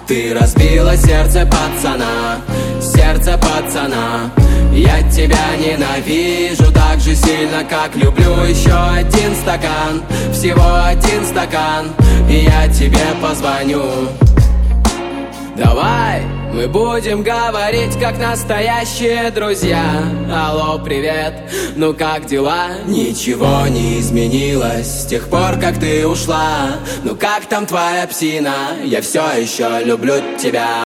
Ты разбила сердце пацана, сердце пацана. Я тебя ненавижу так же сильно, как люблю. Еще один стакан, всего один стакан, и я тебе позвоню. Давай мы будем говорить, как настоящие друзья. Алло, привет, ну как дела? Ничего не изменилось с тех пор, как ты ушла. Ну как там твоя псина? Я все еще люблю тебя.